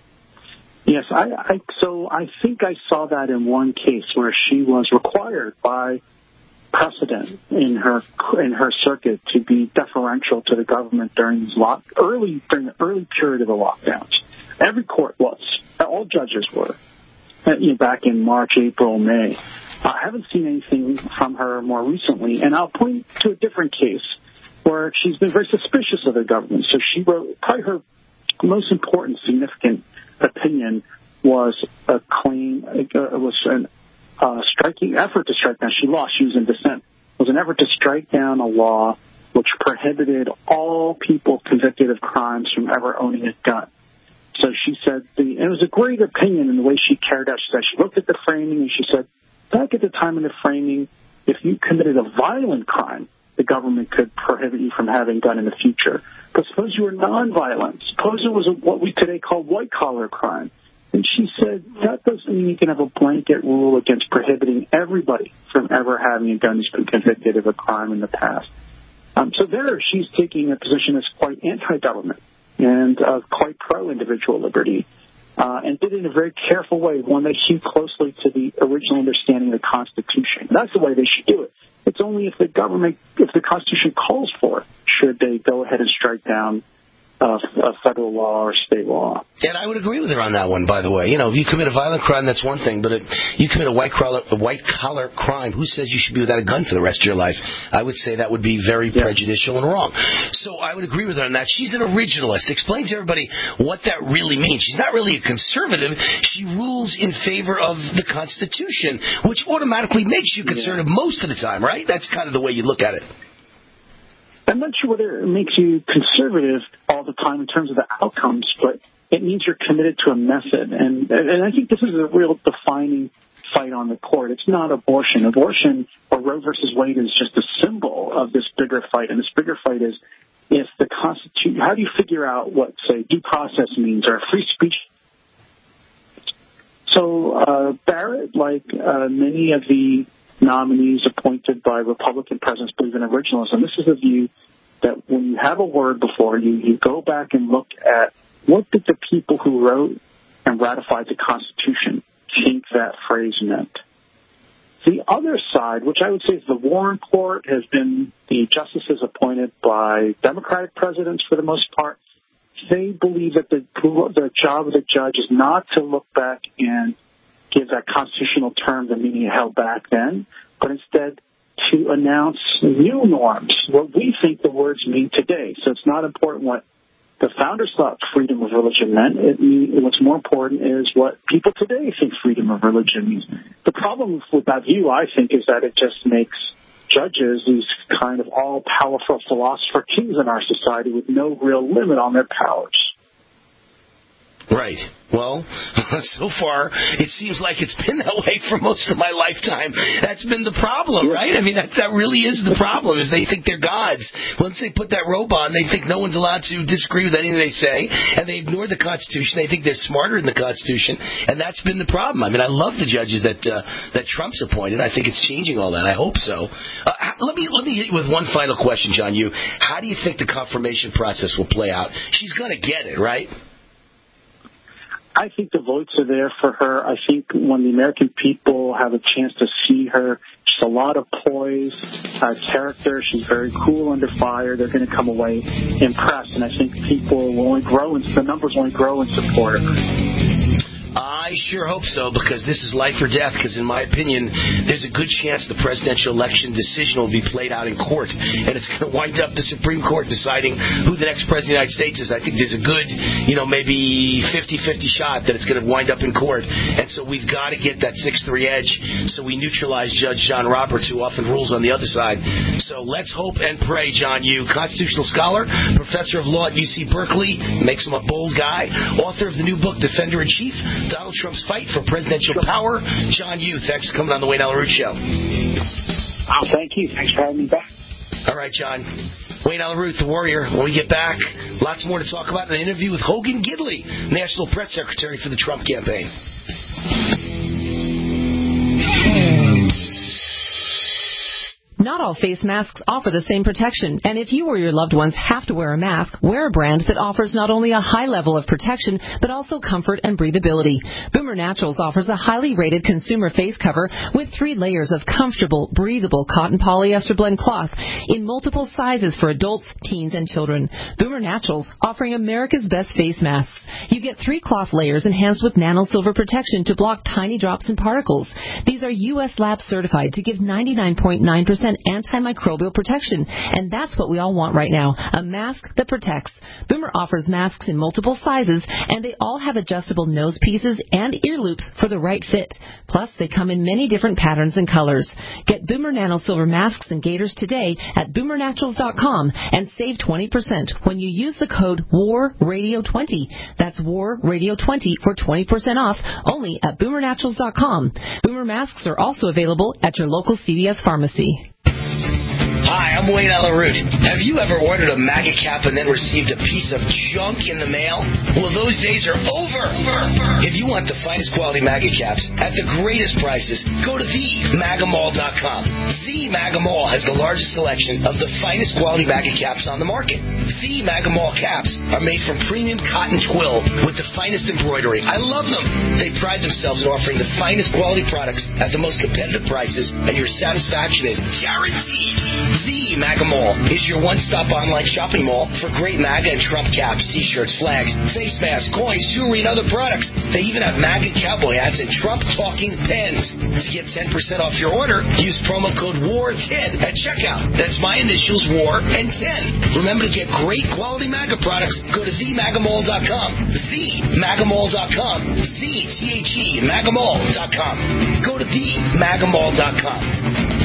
Yes, so I think I saw that in one case where she was required by precedent in her circuit to be deferential to the government during the early period of the lockdowns. Every court was, all judges were, back in March, April, May. I haven't seen anything from her more recently, and I'll point to a different case where she's been very suspicious of the government. So she wrote, probably her most important, significant opinion was a claim, was an striking effort to strike down. She lost. She was in dissent. It was an effort to strike down a law which prohibited all people convicted of crimes from ever owning a gun. So she said, and it was a great opinion in the way she carried out. She said she looked at the framing and she said, back at the time of the framing, if you committed a violent crime, the government could prohibit you from having a gun in the future. But suppose you were nonviolent. Suppose it was what we today call white-collar crime. And she said, that doesn't mean you can have a blanket rule against prohibiting everybody from ever having a gun who's been convicted of a crime in the past. So there she's taking a position that's quite anti-government and quite pro-individual liberty, and did it in a very careful way, one that hewed closely to the original understanding of the Constitution. That's the way they should do it. It's only if the Constitution calls for it, should they go ahead and strike down a federal law or state law. And I would agree with her on that one, by the way. If you commit a violent crime, that's one thing, but you commit a white-collar crime, who says you should be without a gun for the rest of your life? I would say that would be very prejudicial and wrong. So I would agree with her on that. She's an originalist. Explain to everybody what that really means. She's not really a conservative. She rules in favor of the Constitution, which automatically makes you conservative most of the time, right? That's kind of the way you look at it. I'm not sure whether it makes you conservative all the time in terms of the outcomes, but it means you're committed to a method. And I think this is a real defining fight on the court. It's not abortion. Abortion, or Roe versus Wade, is just a symbol of this bigger fight. And this bigger fight is if the Constitution, how do you figure out what, say, due process means or free speech? So Barrett, like many of the nominees appointed by Republican presidents, believe in originalism. This is a view that when you have a word before you go back and look at what did the people who wrote and ratified the Constitution think that phrase meant. The other side, which I would say is the Warren Court, has been the justices appointed by Democratic presidents for the most part. They believe that the job of the judge is not to look back and give that constitutional term the meaning it held back then, but instead to announce new norms, what we think the words mean today. So it's not important what the founders thought freedom of religion meant. What's more important is what people today think freedom of religion means. The problem with that view, I think, is that it just makes judges these kind of all-powerful philosopher kings in our society with no real limit on their powers. Right. Well, so far, it seems like it's been that way for most of my lifetime. That's been the problem, right? I mean, that really is the problem, is they think they're gods. Once they put that robe on, they think no one's allowed to disagree with anything they say, and they ignore the Constitution. They think they're smarter than the Constitution, and that's been the problem. I mean, I love the judges that Trump's appointed. I think it's changing all that. I hope so. Let me hit you with one final question, John Yoo. How do you think the confirmation process will play out? She's going to get it, right? I think the votes are there for her. I think when the American people have a chance to see her, she's a lot of poise, character. She's very cool under fire. They're going to come away impressed, and I think people will only grow, and the numbers will only grow in support of her. I sure hope so, because this is life or death, because in my opinion, there's a good chance the presidential election decision will be played out in court, and it's going to wind up the Supreme Court deciding who the next president of the United States is. I think there's a good, maybe 50-50 shot that it's going to wind up in court, and so we've got to get that 6-3 edge so we neutralize Judge John Roberts, who often rules on the other side. So let's hope and pray, John Yoo, constitutional scholar, professor of law at UC Berkeley, makes him a bold guy, author of the new book, Defender-in-Chief, Donald Trump's Fight for Presidential Power. John Yoo, thanks for coming on the Wayne Allyn Root Show. Thank you. Thanks for having me back. All right, John. Wayne Allyn Root, the Warrior. When we get back, lots more to talk about in an interview with Hogan Gidley, National Press Secretary for the Trump campaign. Not all face masks offer the same protection, and if you or your loved ones have to wear a mask, wear a brand that offers not only a high level of protection, but also comfort and breathability. Boomer Naturals offers a highly rated consumer face cover with 3 layers of comfortable, breathable cotton polyester blend cloth in multiple sizes for adults, teens, and children. Boomer Naturals, offering America's best face masks. You get 3 cloth layers enhanced with nano silver protection to block tiny drops and particles. These are U.S. lab certified to give 99.9% antimicrobial protection, and that's what we all want right now, a mask that protects. Boomer offers masks in multiple sizes, and they all have adjustable nose pieces and ear loops for the right fit. Plus, they come in many different patterns and colors. Get Boomer Nano Silver masks and gaiters today at boomernaturals.com and save 20% when you use the code WARRADIO20. That's WARRADIO20 for 20% off, only at boomernaturals.com. Boomer masks are also available at your local CVS pharmacy. Hi, I'm Wayne Allyn Root. Have you ever ordered a MAGA cap and then received a piece of junk in the mail? Well, those days are over. If you want the finest quality MAGA caps at the greatest prices, go to themagamall.com. The MAGA Mall has the largest selection of the finest quality MAGA caps on the market. The MAGA Mall caps are made from premium cotton twill with the finest embroidery. I love them. They pride themselves in offering the finest quality products at the most competitive prices, and your satisfaction is guaranteed. The MAGA Mall is your one-stop online shopping mall for great MAGA and Trump caps, t-shirts, flags, face masks, coins, jewelry, and other products. They even have MAGA cowboy hats and Trump-talking pens. To get 10% off your order, use promo code WAR10 at checkout. That's my initials, WAR and 10. Remember to get great quality MAGA products. Go to themagamall.com. Themagamall.com. TheMAGAmall.com. Go to themagamall.com.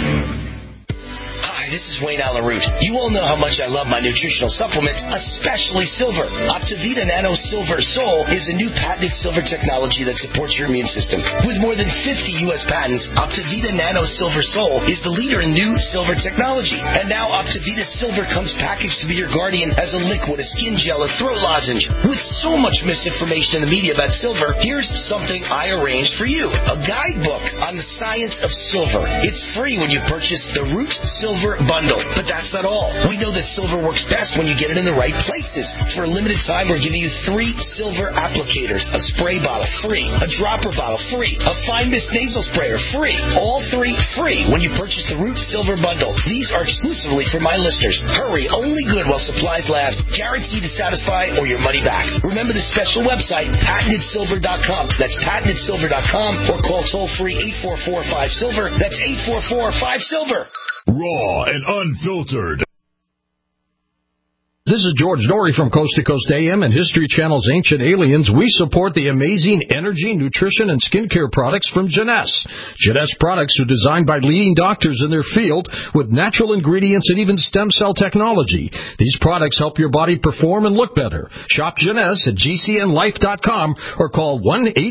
This is Wayne Allyn Root. You all know how much I love my nutritional supplements, especially silver. Optivita Nano Silver Sol is a new patented silver technology that supports your immune system. With more than 50 U.S. patents, Optivita Nano Silver Sol is the leader in new silver technology. And now Optivita Silver comes packaged to be your guardian as a liquid, a skin gel, a throat lozenge. With so much misinformation in the media about silver, here's something I arranged for you. A guidebook on the science of silver. It's free when you purchase the Root Silver Bundle. But that's not all. We know that silver works best when you get it in the right places. For a limited time, we're giving you 3 silver applicators. A spray bottle, free. A dropper bottle, free. A fine mist nasal sprayer, free. All 3 free when you purchase the Root Silver Bundle. These are exclusively for my listeners. Hurry, only good while supplies last. Guaranteed to satisfy or your money back. Remember the special website, patentedsilver.com. That's patentedsilver.com, or call toll-free 844-5-SILVER. That's 844-5-SILVER. Raw and unfiltered. This is George Dory from Coast to Coast AM and History Channel's Ancient Aliens. We support the amazing energy, nutrition, and skincare products from Jeunesse. Jeunesse products are designed by leading doctors in their field with natural ingredients and even stem cell technology. These products help your body perform and look better. Shop Jeunesse at GCNLife.com or call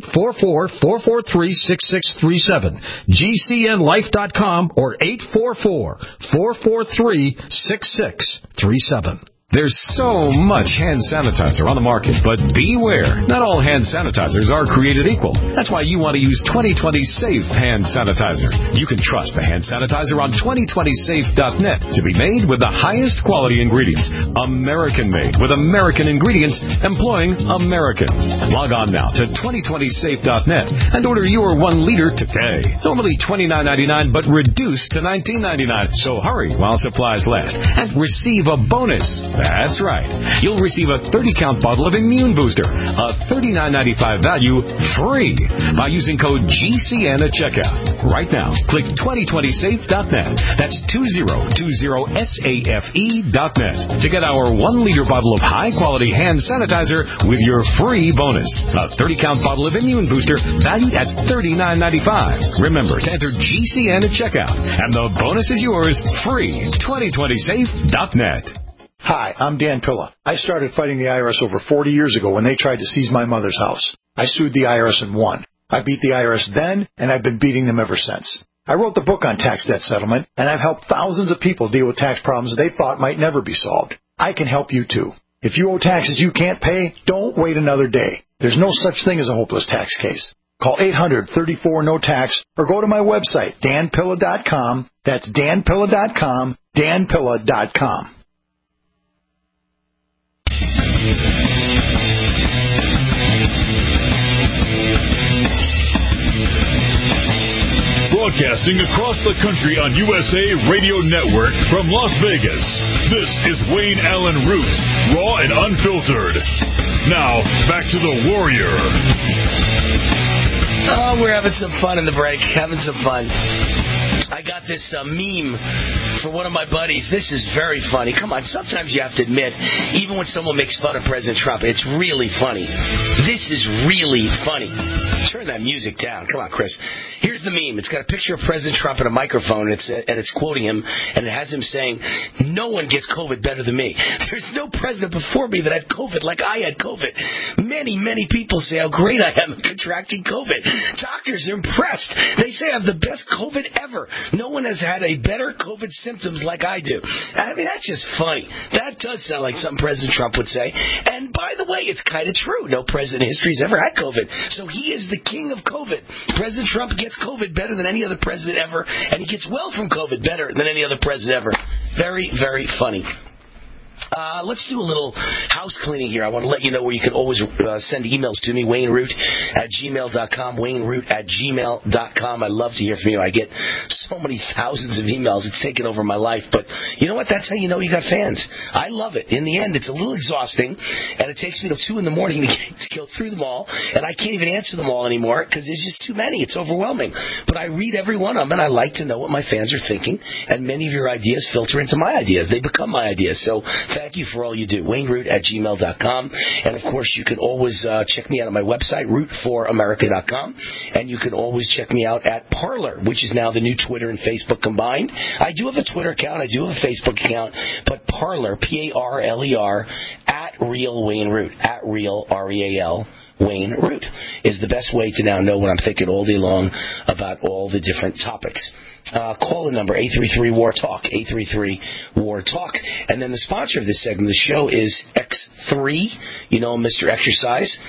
1-844-443-6637. GCNLife.com or 844-443-6637. There's so much hand sanitizer on the market, but beware. Not all hand sanitizers are created equal. That's why you want to use 2020 Safe Hand Sanitizer. You can trust the hand sanitizer on 2020safe.net to be made with the highest quality ingredients. American-made with American ingredients employing Americans. Log on now to 2020safe.net and order your 1 liter today. Normally $29.99, but reduced to $19.99. So hurry while supplies last and receive a bonus. That's right. You'll receive a 30-count bottle of Immune Booster, a $39.95 value, free by using code GCN at checkout. Right now, click 2020safe.net. That's 2020safe.net to get our 1 liter bottle of high-quality hand sanitizer with your free bonus. A 30-count bottle of Immune Booster valued at $39.95. Remember to enter GCN at checkout, and the bonus is yours free. 2020safe.net. Hi, I'm Dan Pilla. I started fighting the IRS over 40 years ago when they tried to seize my mother's house. I sued the IRS and won. I beat the IRS then, and I've been beating them ever since. I wrote the book on tax debt settlement, and I've helped thousands of people deal with tax problems they thought might never be solved. I can help you too. If you owe taxes you can't pay, don't wait another day. There's no such thing as a hopeless tax case. Call 800-34-NO-TAX or go to my website, danpilla.com. That's danpilla.com, danpilla.com. Broadcasting across the country on USA Radio Network from Las Vegas, this is Wayne Allen Root, raw and unfiltered. Now, back to the Warrior. Oh, we're having some fun in the break. Having some fun. I got this meme for one of my buddies. This is very funny. Come on, sometimes you have to admit, even when someone makes fun of President Trump, it's really funny. This is really funny. Turn that music down. Come on, Chris. Here's the meme. It's got a picture of President Trump and a microphone, and it's quoting him, and it has him saying, "No one gets COVID better than me. There's no president before me that had COVID like I had COVID. Many, many people say how great I am at contracting COVID. Doctors are impressed. They say I have the best COVID ever. No one has had a better COVID symptoms like I do." I mean, that's just funny. That does sound like something President Trump would say. And by the way, it's kind of true. No president in history has ever had COVID. So he is the king of COVID. President Trump gets COVID better than any other president ever, and he gets well from COVID better than any other president ever. Very, very funny. Let's do a little house cleaning here. I want to let you know where you can always send emails to me, WayneRoot@gmail.com, WayneRoot@gmail.com. I love to hear from you. I get so many thousands of emails. It's taken over my life. But you know what? That's how you know you got fans. I love it. In the end, it's a little exhausting, and it takes me till 2 in the morning to go through them all, and I can't even answer them all anymore because there's just too many. It's overwhelming. But I read every one of them, and I like to know what my fans are thinking, and many of your ideas filter into my ideas. They become my ideas. So thank you for all you do. WayneRoot@gmail.com. And, of course, you can always check me out at my website, rootforamerica.com. And you can always check me out at Parler, which is now the new Twitter and Facebook combined. I do have a Twitter account. I do have a Facebook account. But Parler, Parler, at Real Wayne Root, at Real, R-E-A-L, Wayne Root, is the best way to now know what I'm thinking all day long about all the different topics. Call the number, 833-WAR-TALK, 833-WAR-TALK. And then the sponsor of this segment of the show is X3. You know, Mr. Exercise.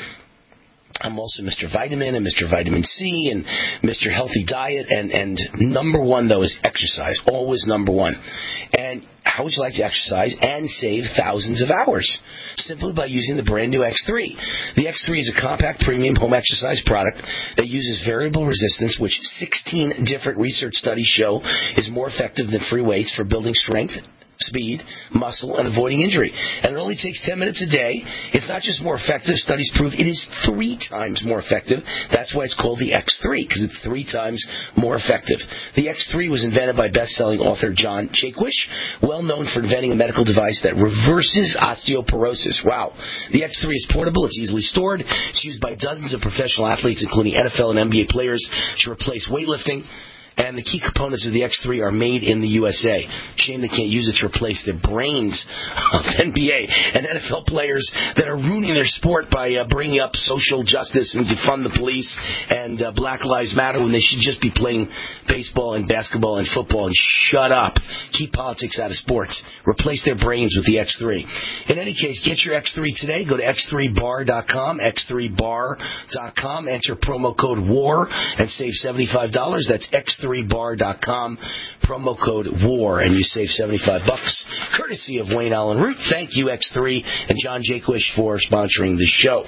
I'm also Mr. Vitamin and Mr. Vitamin C and Mr. Healthy Diet. And number one, though, is exercise. Always number one. And how would you like to exercise and save thousands of hours? Simply by using the brand new X3. The X3 is a compact premium home exercise product that uses variable resistance, which 16 different research studies show is more effective than free weights for building strength speed, muscle, and avoiding injury. And it only takes 10 minutes a day. It's not just more effective. Studies prove it is 3 times more effective. That's why it's called the X3, because it's 3 times more effective. The X3 was invented by best-selling author John Jaquish, well known for inventing a medical device that reverses osteoporosis. Wow. The X3 is portable. It's easily stored. It's used by dozens of professional athletes, including NFL and NBA players, to replace weightlifting. And the key components of the X3 are made in the USA. Shame they can't use it to replace the brains of NBA and NFL players that are ruining their sport by bringing up social justice and defund the police and Black Lives Matter when they should just be playing baseball and basketball and football and shut up. Keep politics out of sports. Replace their brains with the X3. In any case, get your X3 today. Go to x3bar.com, x3bar.com. Enter promo code WAR and save $75. That's x3bar.com, promo code WAR, and you save $75, courtesy of Wayne Allen Root. Thank you, X3 and John Jaquish, for sponsoring the show.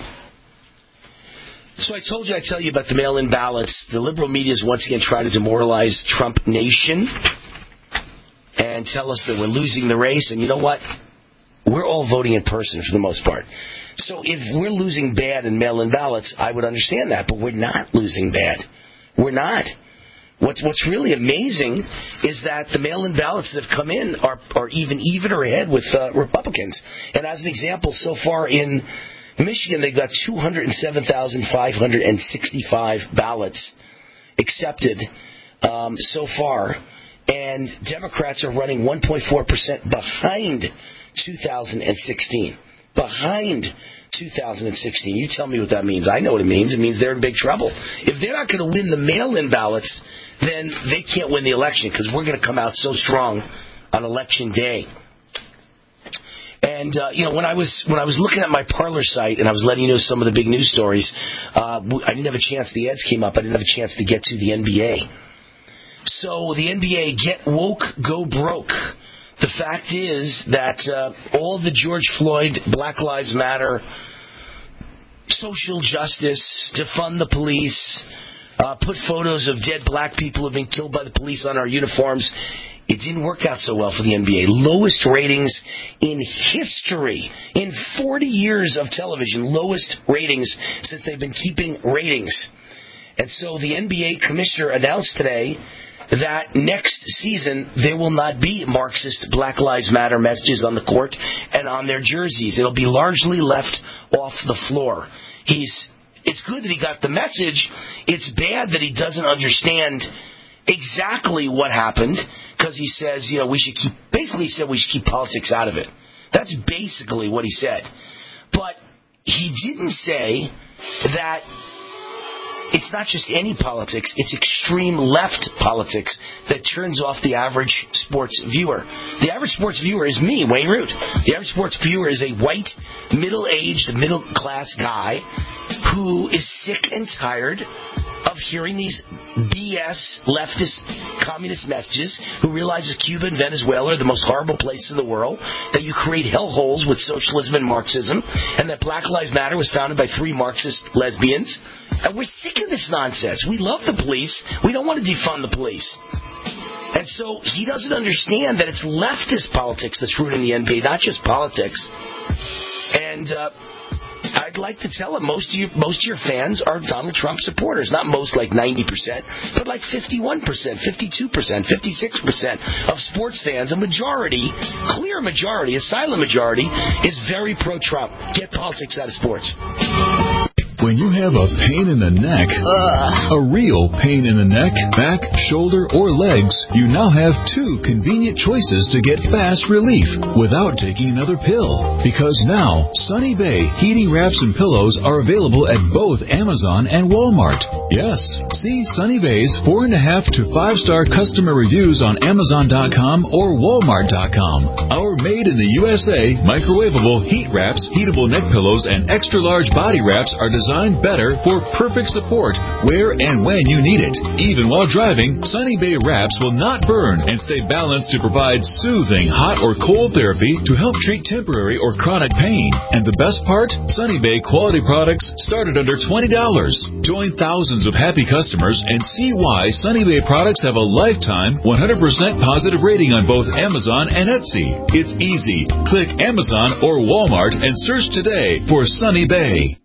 So I told you I'd tell you about the mail-in ballots. The liberal media is once again trying to demoralize Trump Nation and tell us that we're losing the race. And you know what? We're all voting in person for the most part. So if we're losing bad in mail-in ballots, I would understand that. But we're not losing bad. We're not. What's really amazing is that the mail-in ballots that have come in are even or ahead with Republicans. And as an example, so far in Michigan, they've got 207,565 ballots accepted so far. And Democrats are running 1.4% behind 2016. Behind 2016. You tell me what that means. I know what it means. It means they're in big trouble. If they're not going to win the mail-in ballots, then they can't win the election, because we're going to come out so strong on Election Day. And when I was looking at my Parler site and I was letting you know some of the big news stories, I didn't have a chance. The ads came up. I didn't have a chance to get to the NBA. So the NBA, get woke, go broke. The fact is that all the George Floyd, Black Lives Matter, social justice, defund the police, put photos of dead black people who have been killed by the police on our uniforms, it didn't work out so well for the NBA. Lowest ratings in history. In 40 years of television, lowest ratings since they've been keeping ratings. And so the NBA commissioner announced today that next season there will not be Marxist Black Lives Matter messages on the court and on their jerseys. It'll be largely left off the floor. It's good that he got the message. It's bad that he doesn't understand exactly what happened, because he says, we should keep politics out of it. That's basically what he said. But he didn't say that it's not just any politics, it's extreme left politics that turns off the average sports viewer. The average sports viewer is me, Wayne Root. The average sports viewer is a white, middle-aged, middle-class guy who is sick and tired of hearing these BS leftist communist messages, who realizes Cuba and Venezuela are the most horrible places in the world, that you create hellholes with socialism and Marxism, and that Black Lives Matter was founded by 3 Marxist lesbians. And we're sick of this nonsense. We love the police. We don't want to defund the police. And so he doesn't understand that it's leftist politics that's ruining the NBA, not just politics. And I'd like to tell him most of your fans are Donald Trump supporters. Not most, like 90%, but like 51%, 52%, 56% of sports fans. A majority, clear majority, a silent majority, is very pro-Trump. Get politics out of sports. When you have a pain in the neck, a real pain in the neck, back, shoulder, or legs, you now have 2 convenient choices to get fast relief without taking another pill. Because now, Sunny Bay heating wraps and pillows are available at both Amazon and Walmart. Yes, see Sunny Bay's 4.5 to 5-star customer reviews on Amazon.com or Walmart.com. Our made in the USA microwavable heat wraps, heatable neck pillows, and extra large body wraps are designed better for perfect support where and when you need it. Even while driving, Sunny Bay wraps will not burn and stay balanced to provide soothing hot or cold therapy to help treat temporary or chronic pain. And the best part? Sunny Bay quality products start at under $20. Join thousands of happy customers and see why Sunny Bay products have a lifetime 100% positive rating on both Amazon and Etsy. It's easy. Click Amazon or Walmart and search today for Sunny Bay.